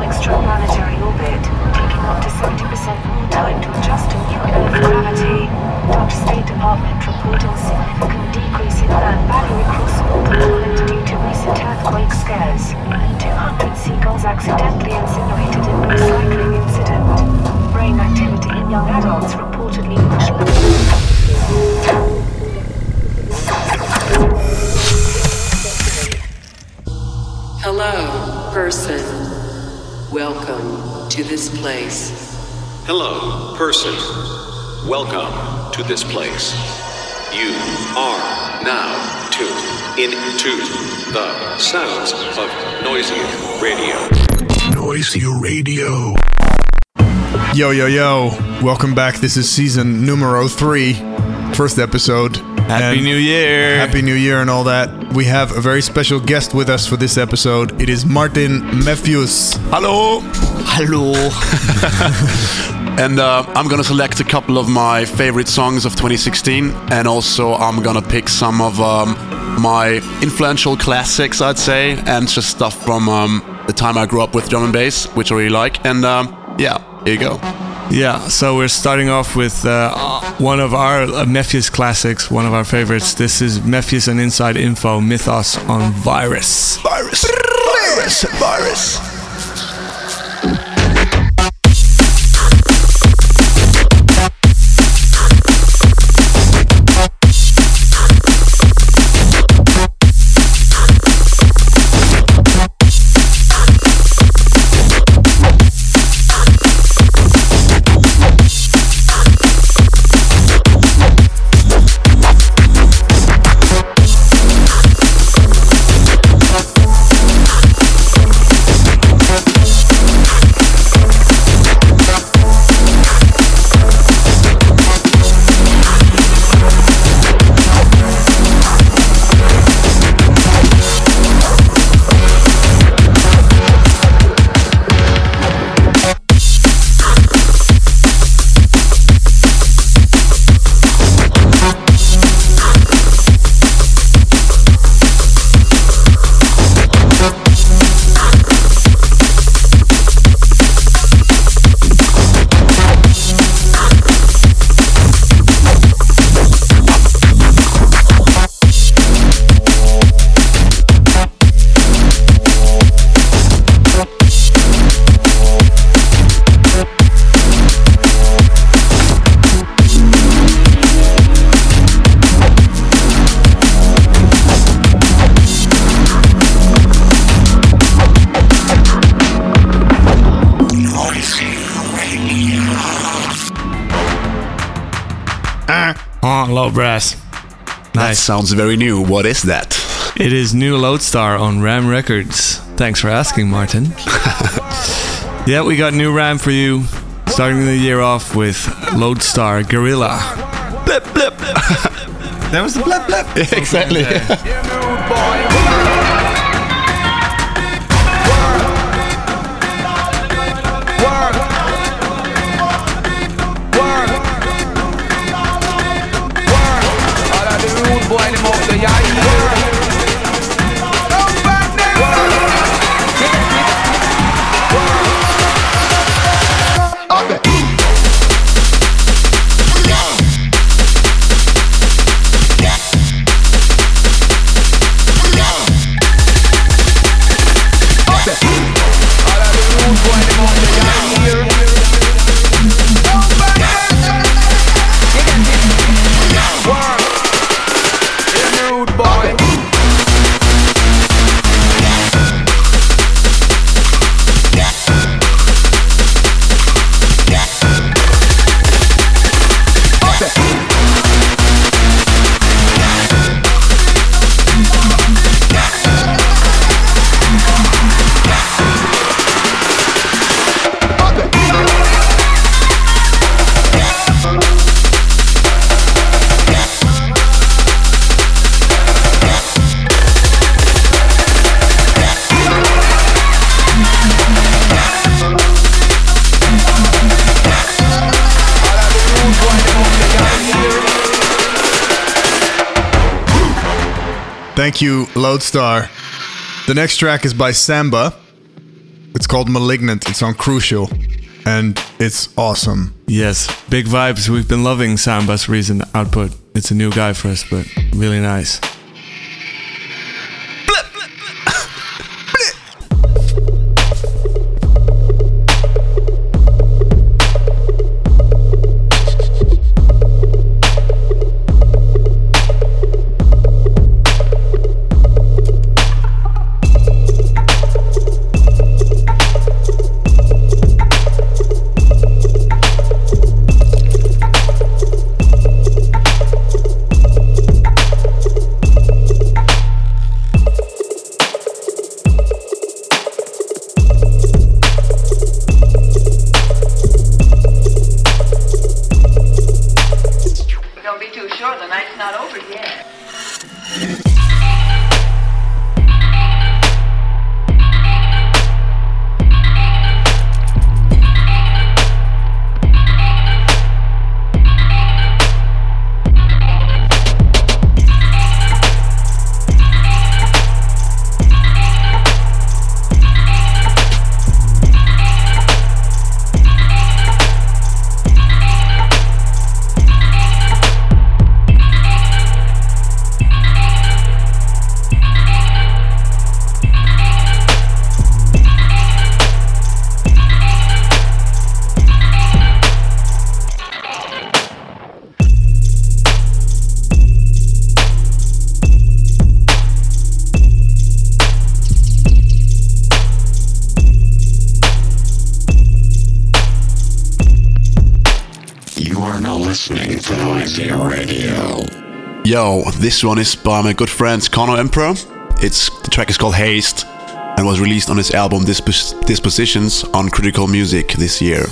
extraplanetary orbit, taking up to 70% more time to adjust to new Earth gravity. Dutch State Department reporting significant decrease in land value across all the island due to recent earthquake scares. 200 seagulls accidentally incinerated in recycling incident. Brain activity in young adults reportedly much lower. Hello, person. Welcome to this place. Hello, person. Welcome to this place. You are now tuned into the sounds of Noisy Radio. Noisy Radio. Yo, yo, yo. Welcome back. This is season numero 3, first episode. Happy New Year. Happy New Year and all that. We have a very special guest with us for this episode. It is Martin Matthews. Hello. Hello. And I'm gonna select a couple of my favorite songs of 2016, and also I'm gonna pick some of my influential classics, I'd say, and just stuff from the time I grew up with drum and bass, which I really like. And yeah, here you go. Yeah, so we're starting off with one of our Mephius classics, one of our favorites. This is Mephius and Inside Info, Mythos on Virus. Virus. Virus. Virus. Low brass. Nice. That sounds very new. What is that? It is new Lodestar on Ram Records. Thanks for asking, Martin. Yeah, we got new Ram for you. Starting the year off with Lodestar Gorilla. Blip, blip. That was the blip, blip. Yeah, exactly. Thank you, Lodestar. The next track is by Samba. It's called Malignant. It's on Crucial, and it's awesome. Yes, big vibes. We've been loving Soundbus recent output. It's a new guy for us, but really nice. Yo, this one is by my good friend Conor Emperor. The track is called Haste and was released on his album Dispositions on Critical Music this year.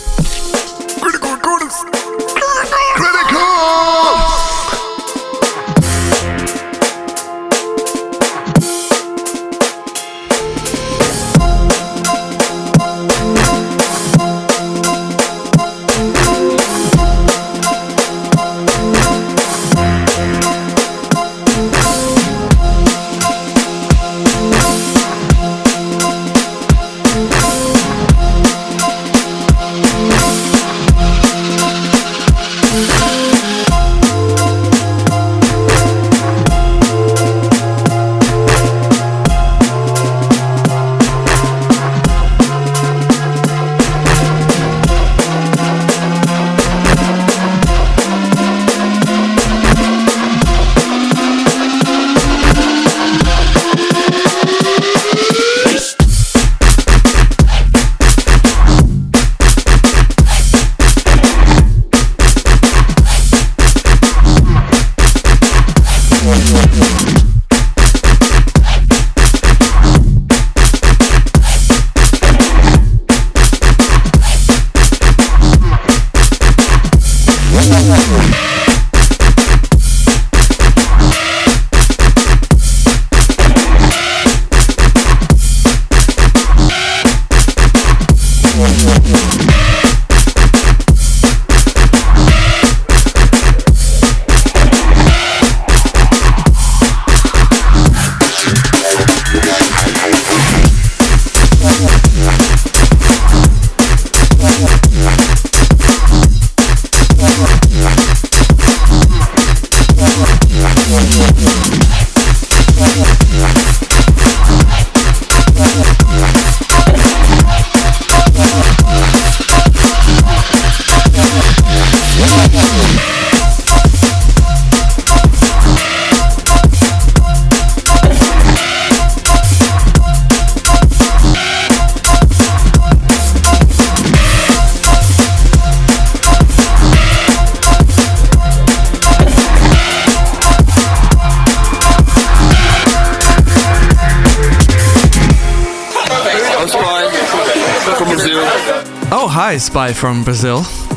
Hi, Spy from Brazil.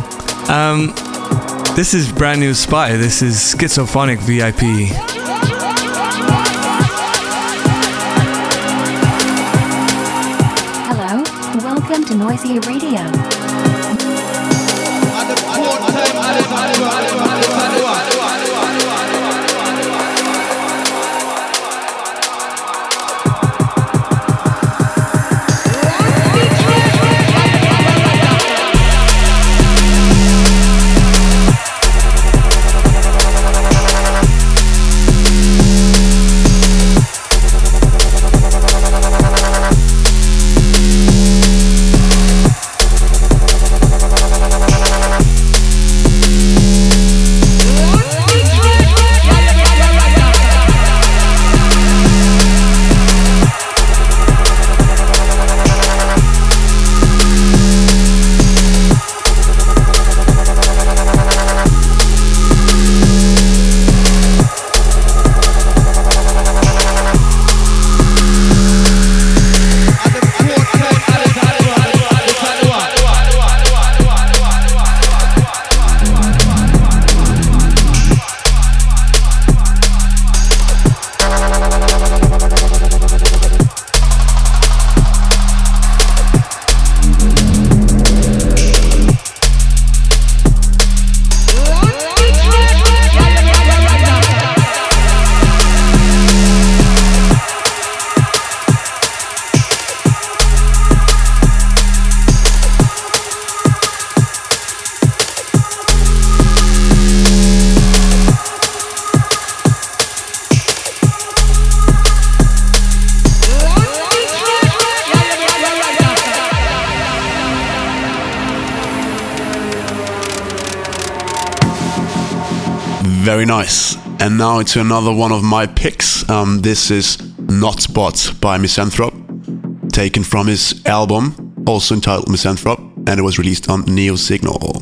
This is brand new Spy. This is Schizophonic VIP. Hello, welcome to Noisy Radio. Beach Very nice. And now to another one of my picks. This is Not Spot by Misanthrope, taken from his album, also entitled Misanthrope, and it was released on Neo Signal.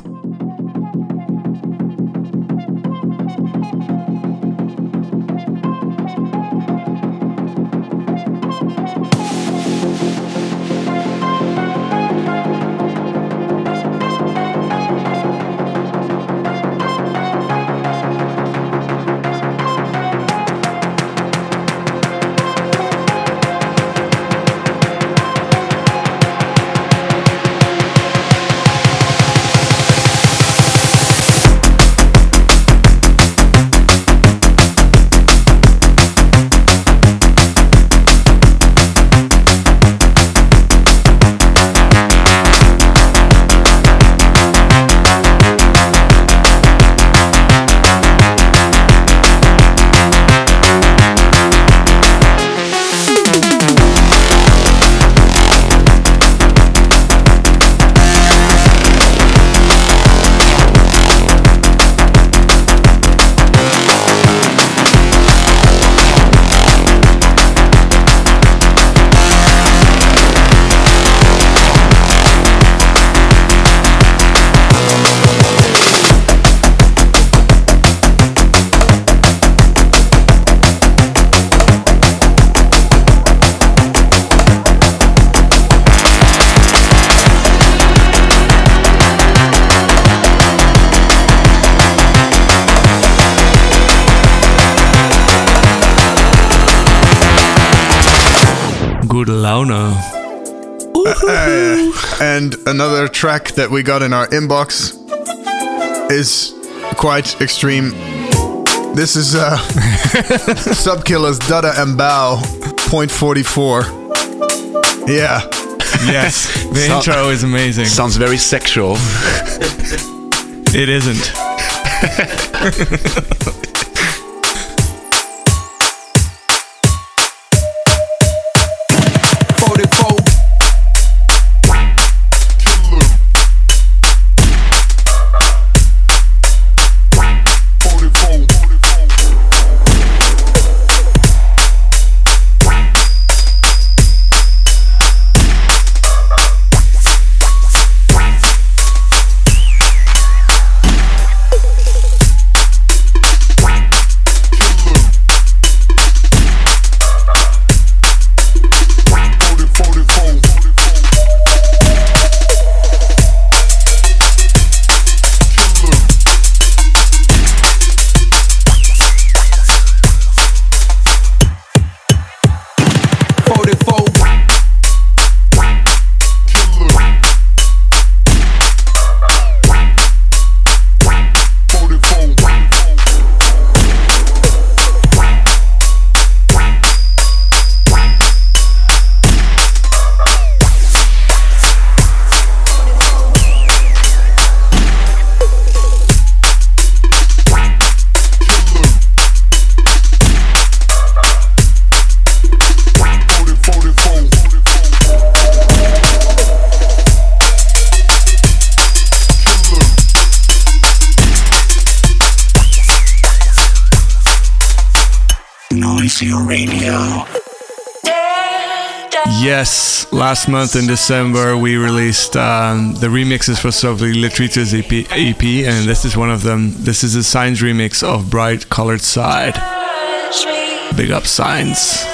Good Laune. And another track that we got in our inbox is quite extreme. This is Subkillers Dada and Bow, .44. Yeah. Yes, the intro is amazing. Sounds very sexual. It isn't. Yes, last month in December we released the remixes for Sophie Letrice's EP, and this is one of them. This is a Signs remix of Bright Colored Side. Big up Signs.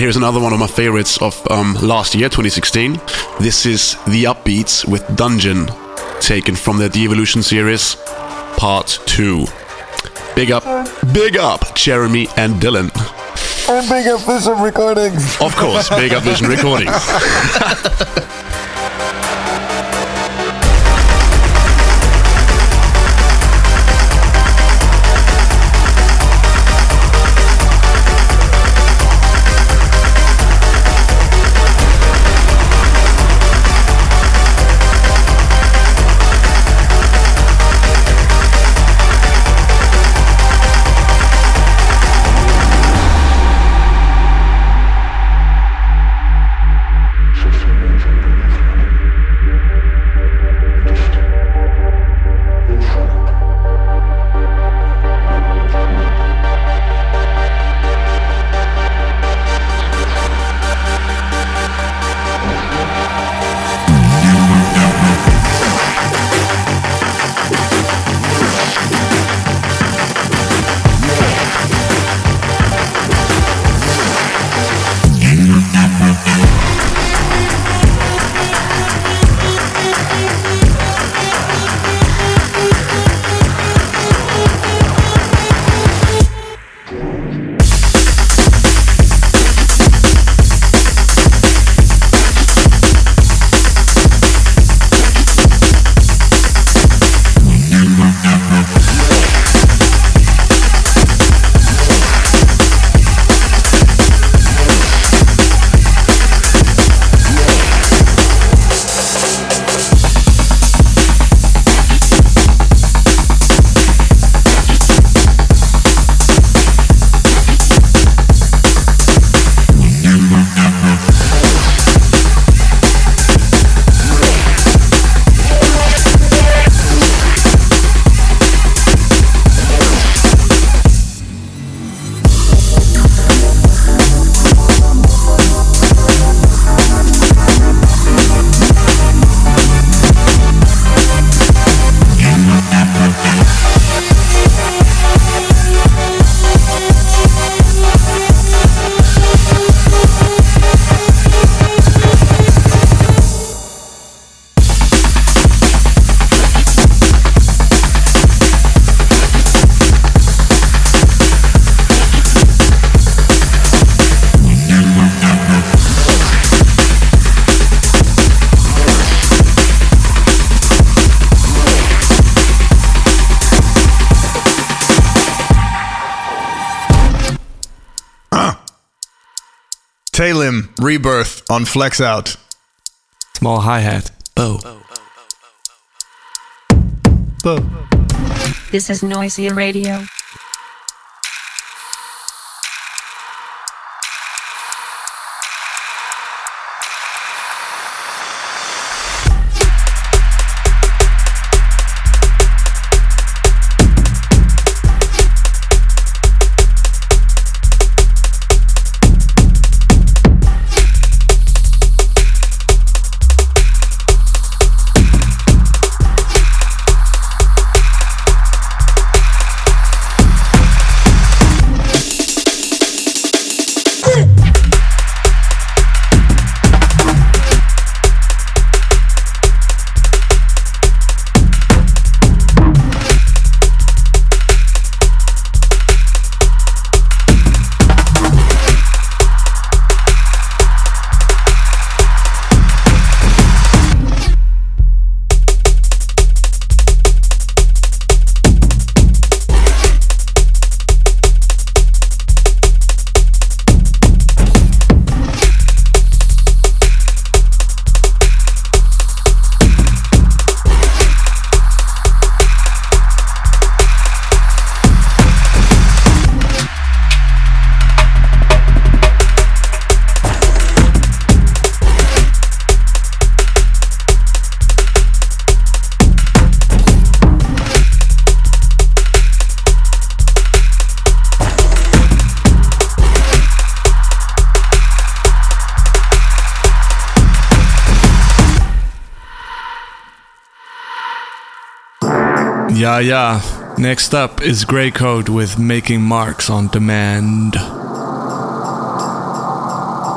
here's another one of my favorites of last year, 2016. This is The Upbeats with Dungeon, taken from the De-Evolution series, Part 2. Big up, Jeremy and Dylan. And big up Vision Recordings. Of course, big up Vision Recordings. Talim, Rebirth on Flex Out. Small hi-hat. Oh. This is Noisy Radio. Yeah. Next up is Grey Code with Making Marks on Demand.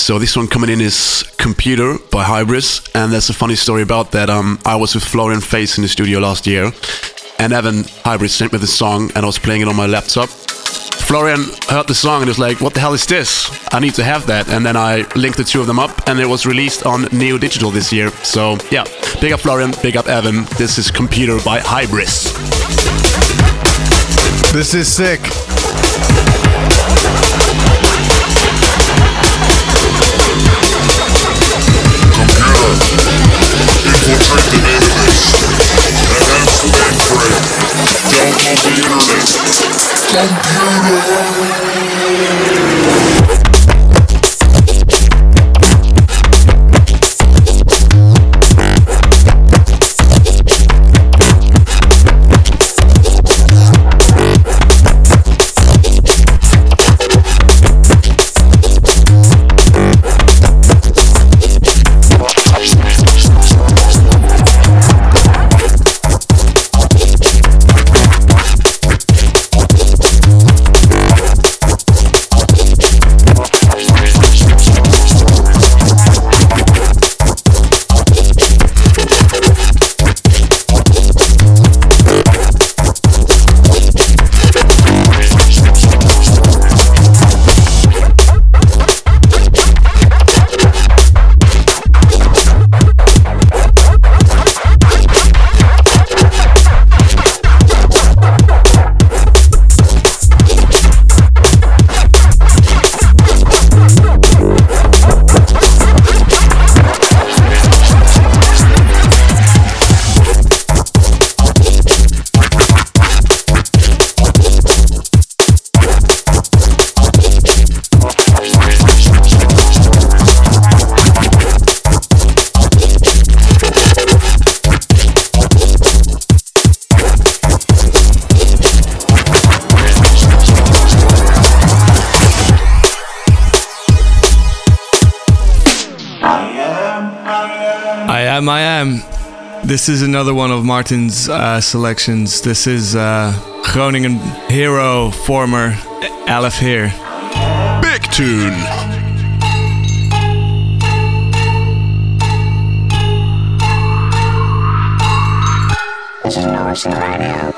So this one coming in is Computer by Hybris, and there's a funny story about that. I was with Florian Face in the studio last year, and Evan Hybris sent me the song, and I was playing it on my laptop. Florian heard the song and was like, what the hell is this? I need to have that. And then I linked the two of them up, and it was released on Neo Digital this year. So yeah, big up Florian, big up Evan. This is Computer by Hybris. This is sick. Infiltrate the database. Enhance the mainframe. Download the internet. Computer. I am. This is another one of Martin's selections. This is Groningen hero, former Aleph here. Big tune. This is Noisy Radio.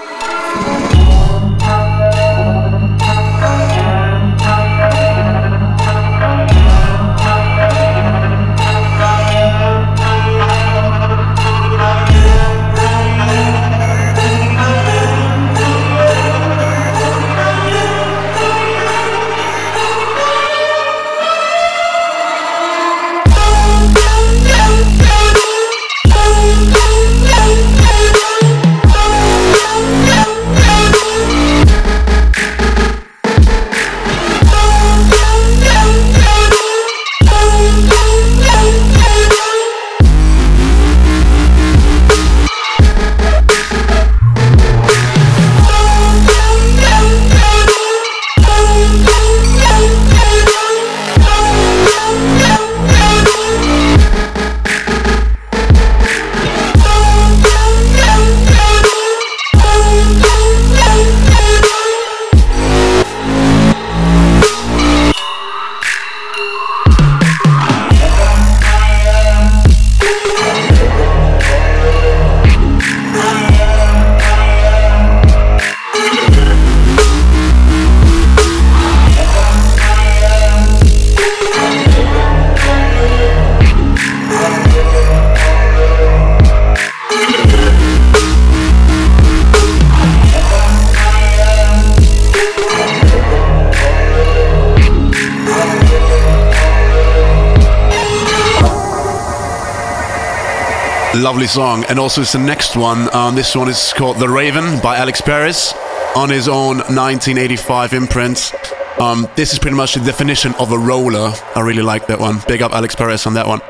Lovely song, and also it's the next one. This one is called The Raven by Alex Paris on his own 1985 imprint. This is pretty much the definition of a roller. I really like that one. Big up Alex Paris on that one.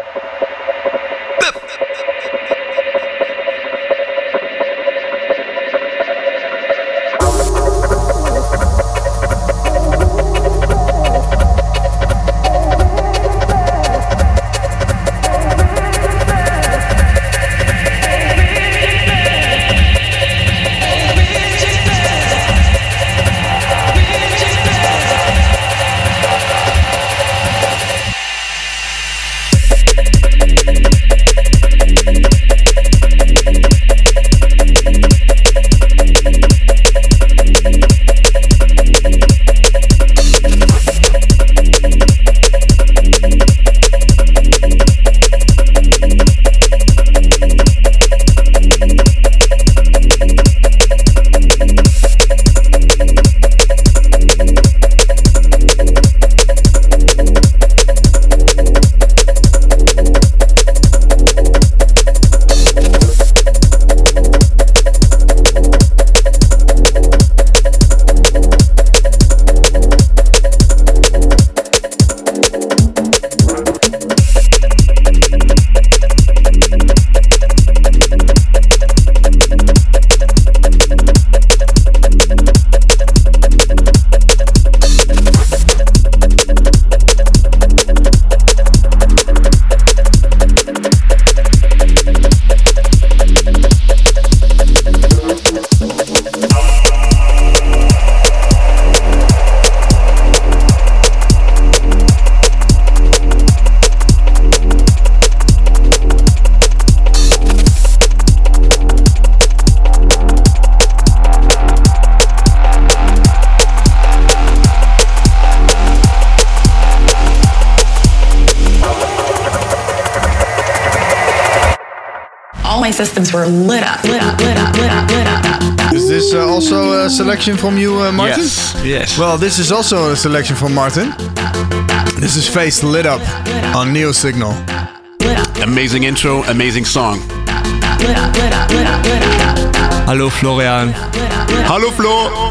my systems were lit up. Is this also a selection from you, Martin? Yes. Well, this is also a selection from Martin. This is Face Lit Up on Neo Signal. Amazing intro, amazing song. Hallo Florian. Hallo Flo.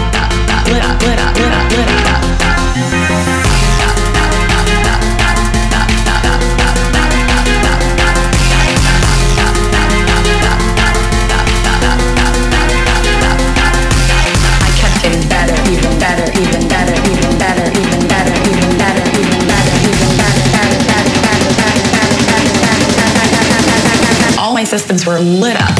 All my systems were lit up.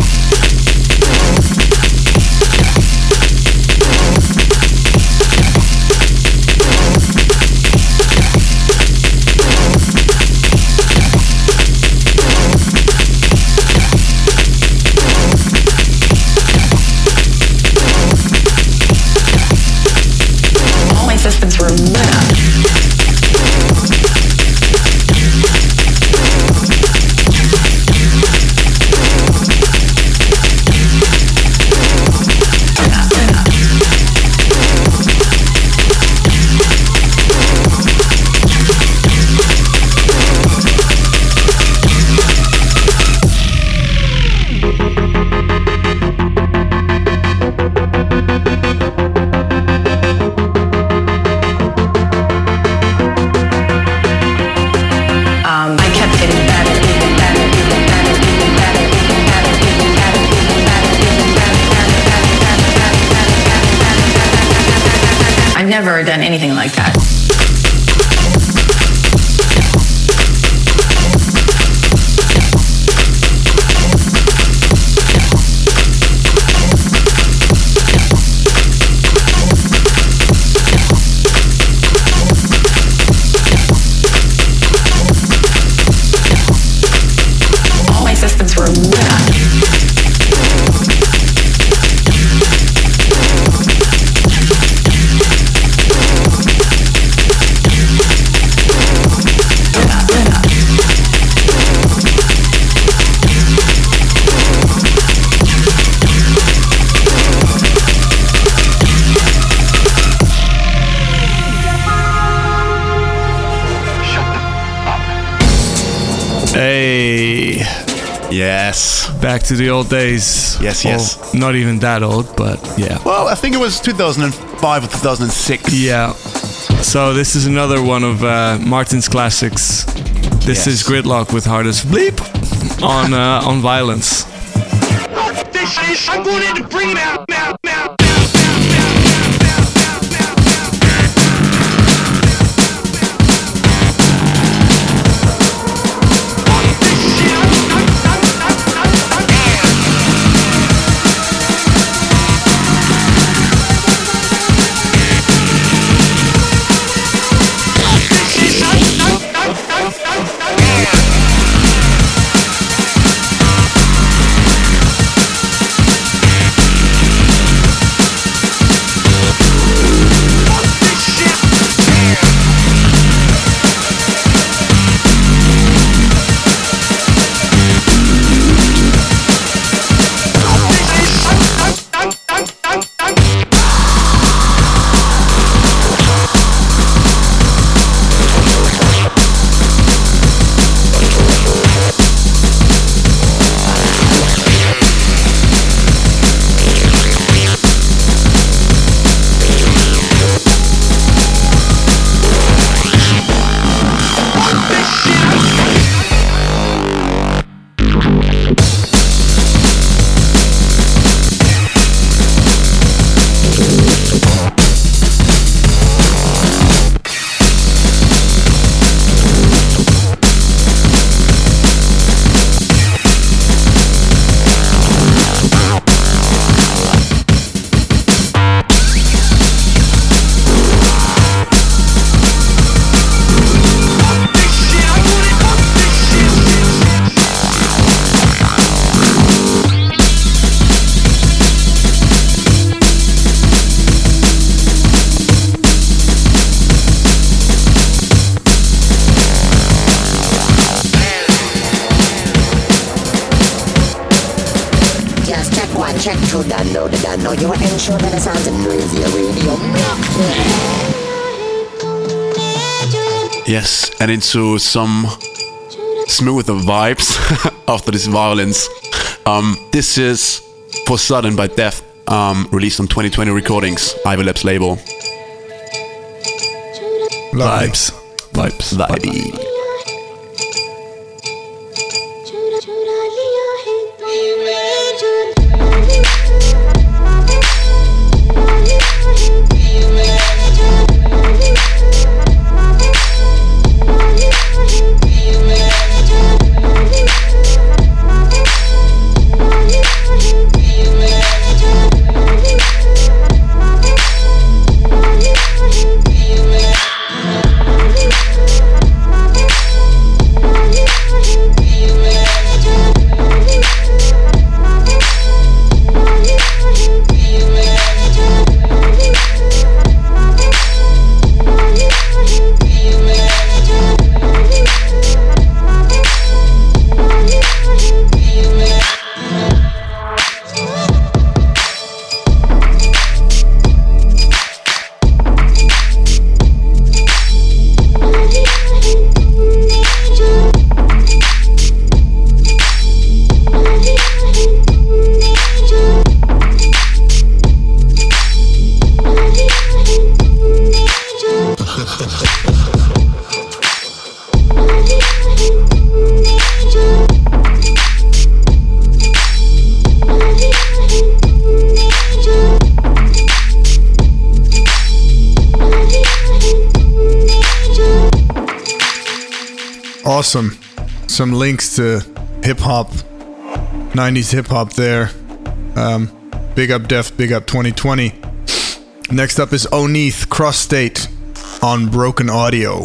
All my systems were lit up. I've never done anything like that. All my systems were lit up. Hey. Yes. Back to the old days. Yes. Well, not even that old, but yeah. Well, I think it was 2005 or 2006. Yeah. So this is another one of Martin's classics. This is Gridlock with Hardest Bleep on Violence. I'm going in to bring him out. don't know. You are intro to the sounds of Noisy Radio. Yes, and into some smoother vibes after this violence. This is For Sudden by Death, released on 2020 Recordings, Ivy Labs label. Vibes. Vibey. Awesome. Some links to hip-hop, 90s hip-hop there. Big up Def, big up 2020. Next up is Oneath, Cross State on Broken Audio.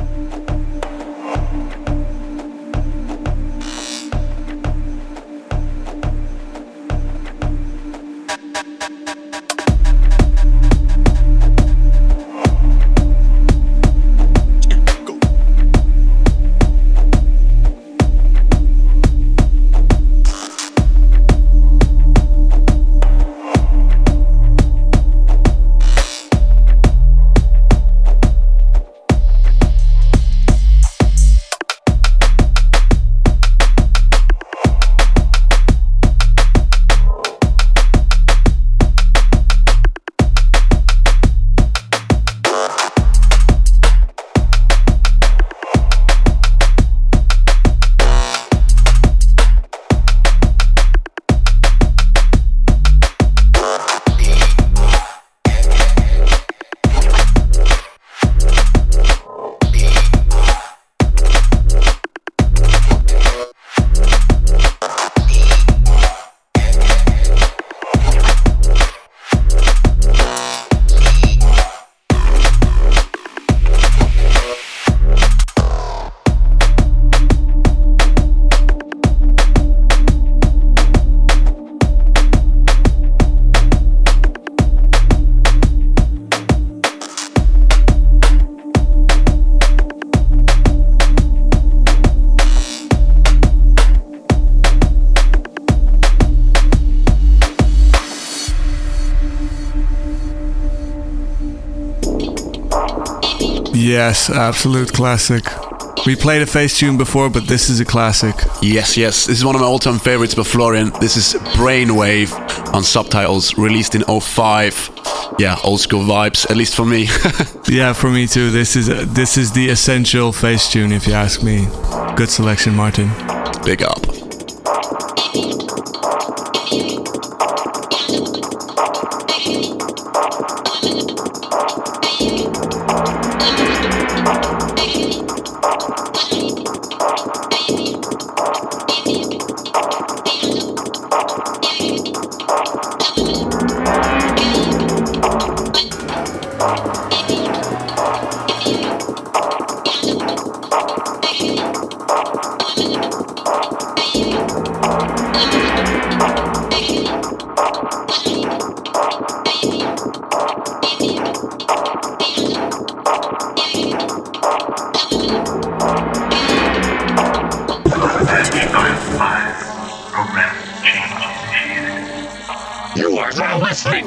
Yes, absolute classic. We played a face tune before, but this is a classic. Yes. This is one of my all-time favorites by Florian. This is Brainwave on Subtitles, released in 2005. Yeah, old school vibes, at least for me. Yeah, for me too. This is the essential face tune, if you ask me. Good selection, Martin. Big up.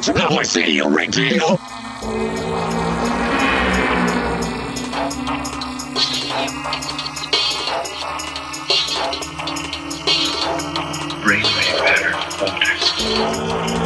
to Noisy Radio. Brainwave pattern alters.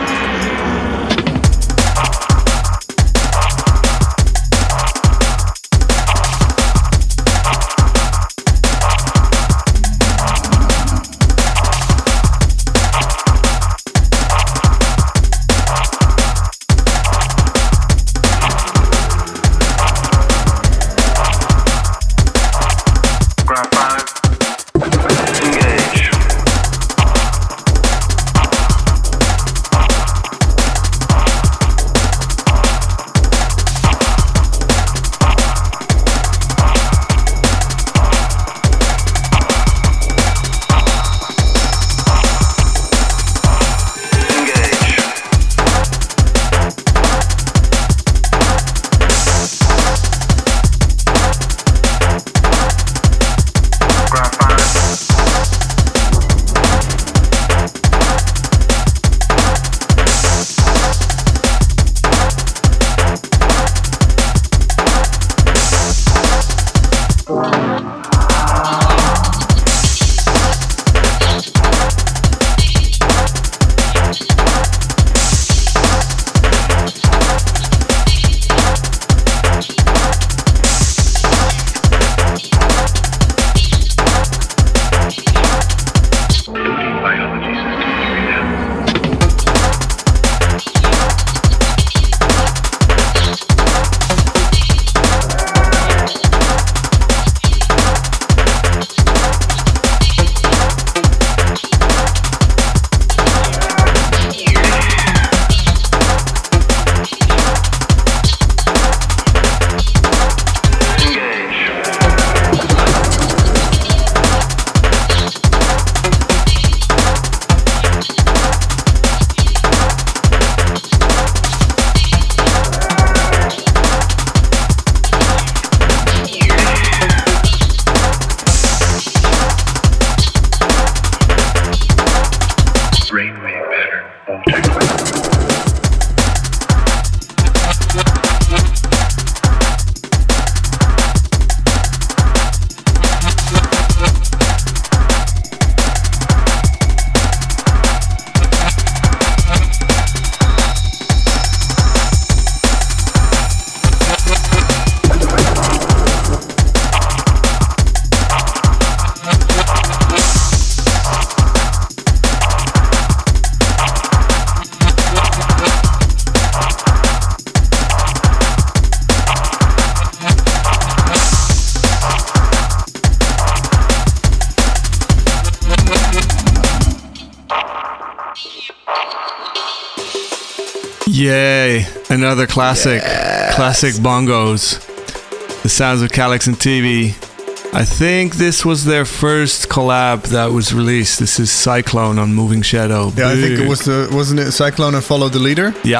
Yay, another classic. Yes. Classic bongos. The sounds of Calyx and TV. I think this was their first collab that was released. This is Cyclone on Moving Shadow. Yeah, I think it was wasn't it Cyclone and Follow the Leader? Yeah.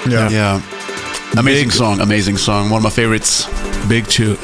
Amazing song. One of my favorites. Big tune.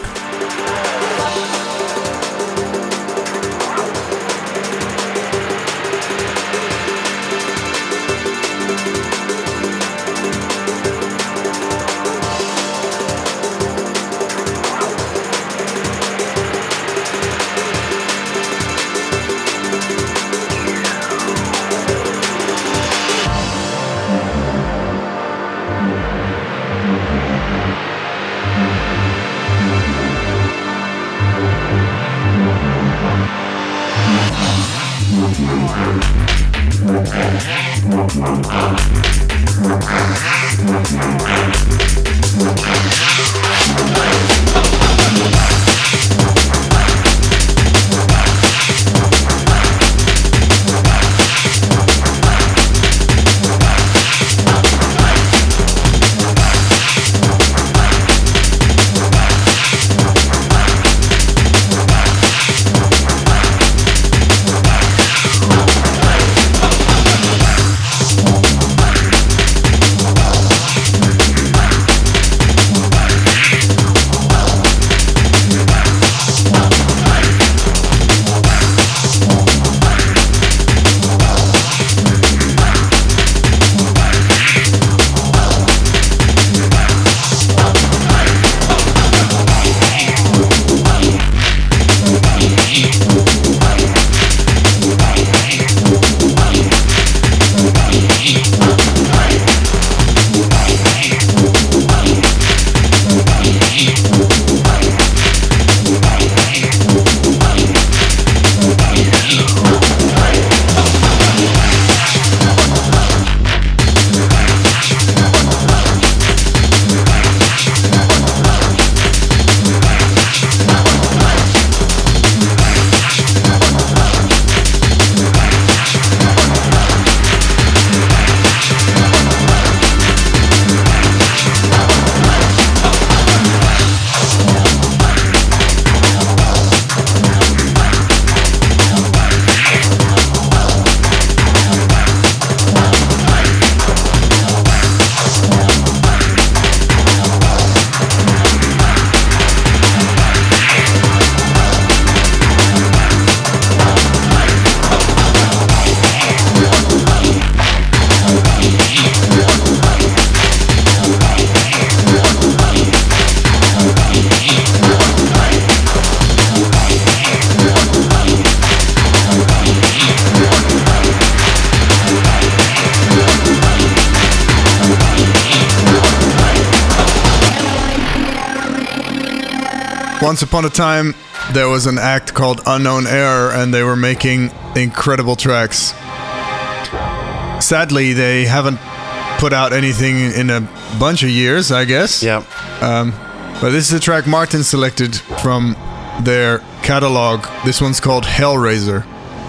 Once upon a time, there was an act called Unknown Error, and they were making incredible tracks. Sadly, they haven't put out anything in a bunch of years, I guess. Yeah. But this is a track Martin selected from their catalog. This one's called Hellraiser.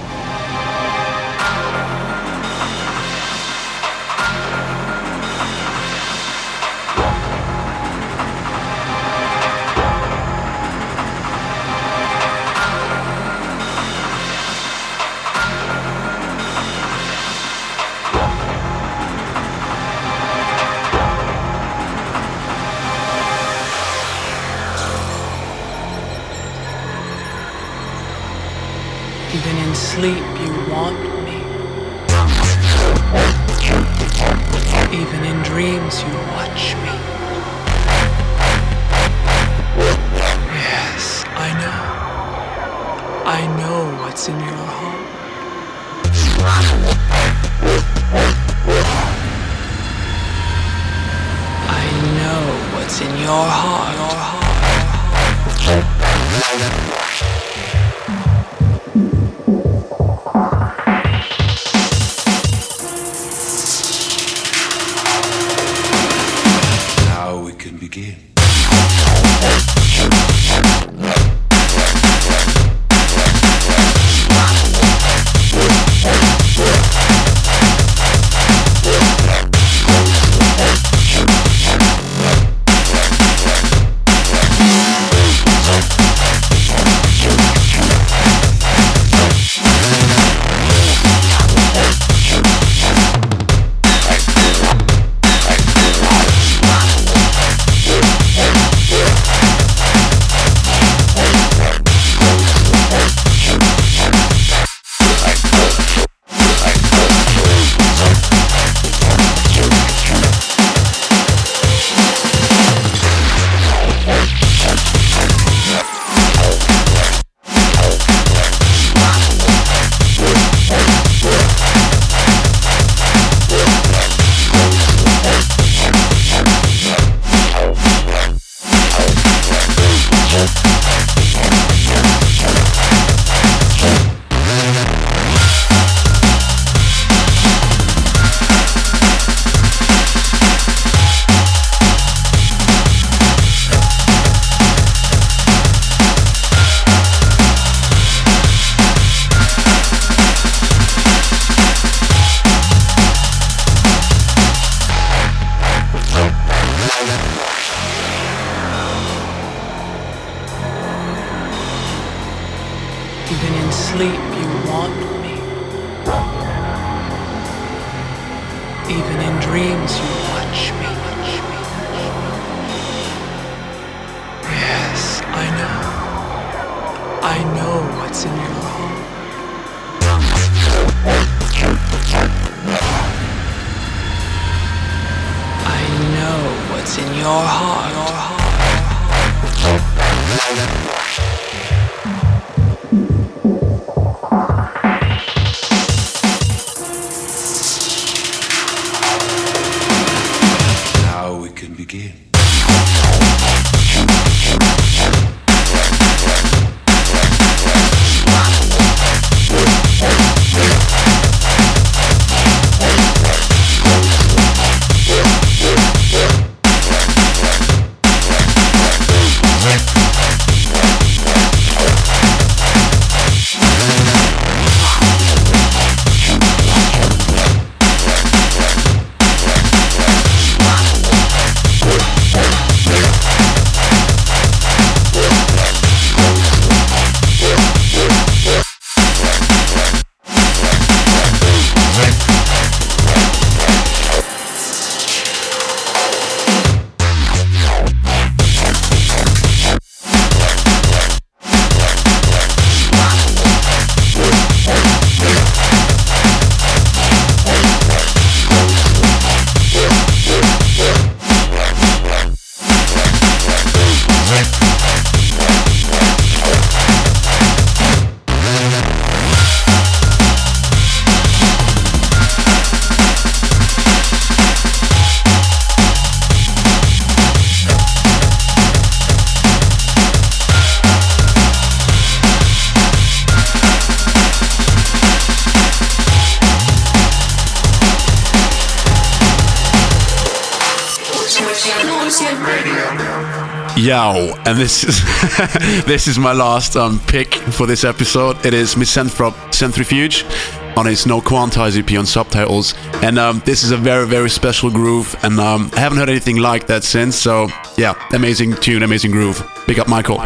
Even in sleep you want me. Even in dreams you watch me. Yes, I know. I know what's in your heart. I know what's in your heart. Even in sleep you want me. Even in dreams you watch me. Yes, I know. I know what's in your heart. I know what's in your heart. Yo, and this is this is my last pick for this episode. It is Misanthrope Centrifuge on his No Quantize EP on Subtitles, and this is a very, very special groove, and I haven't heard anything like that since. So yeah, amazing tune, amazing groove. Big up, Michael.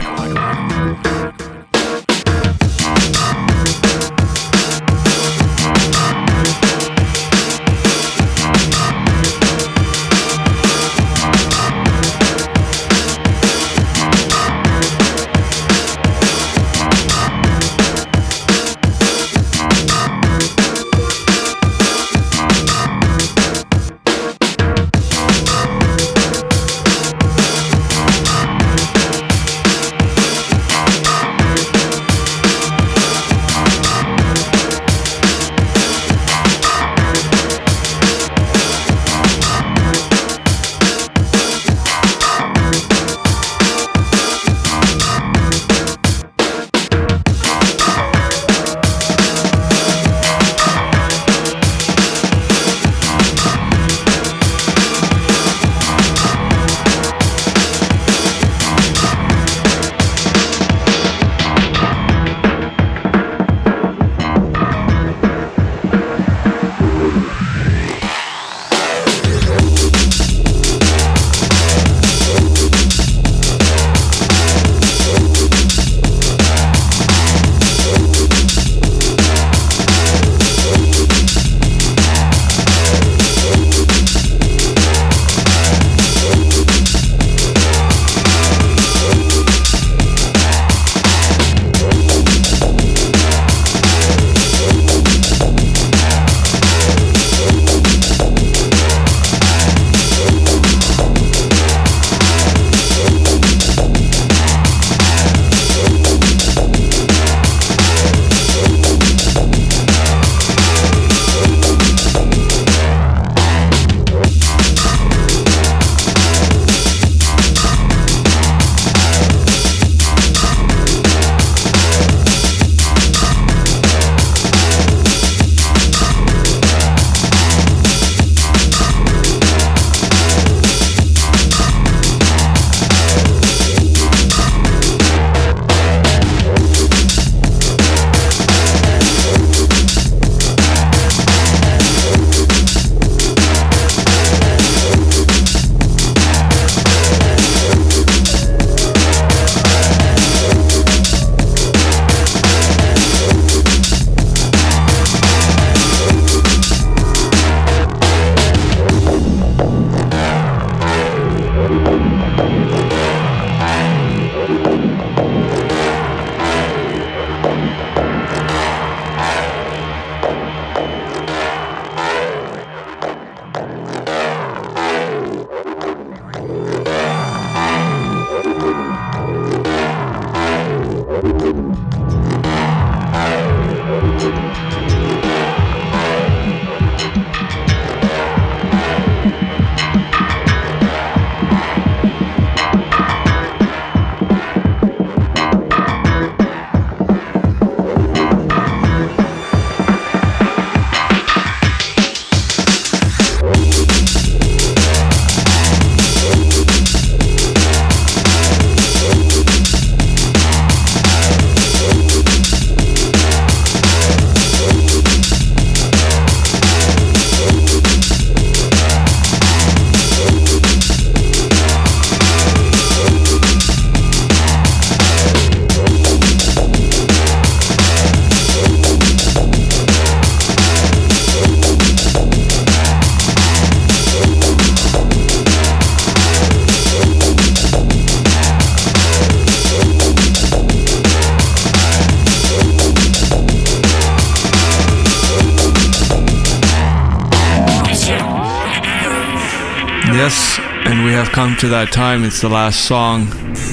Yes, and we have come to that time. It's the last song.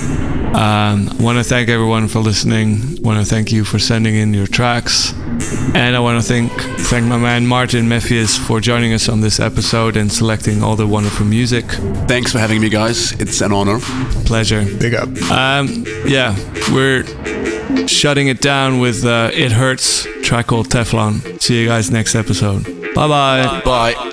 I want to thank everyone for listening. I want to thank you for sending in your tracks. And I want to thank my man Martin Mephius for joining us on this episode and selecting all the wonderful music. Thanks for having me, guys. It's an honor. Pleasure. Big up. Yeah, we're shutting it down with It Hurts, track called Teflon. See you guys next episode. Bye-bye. Bye.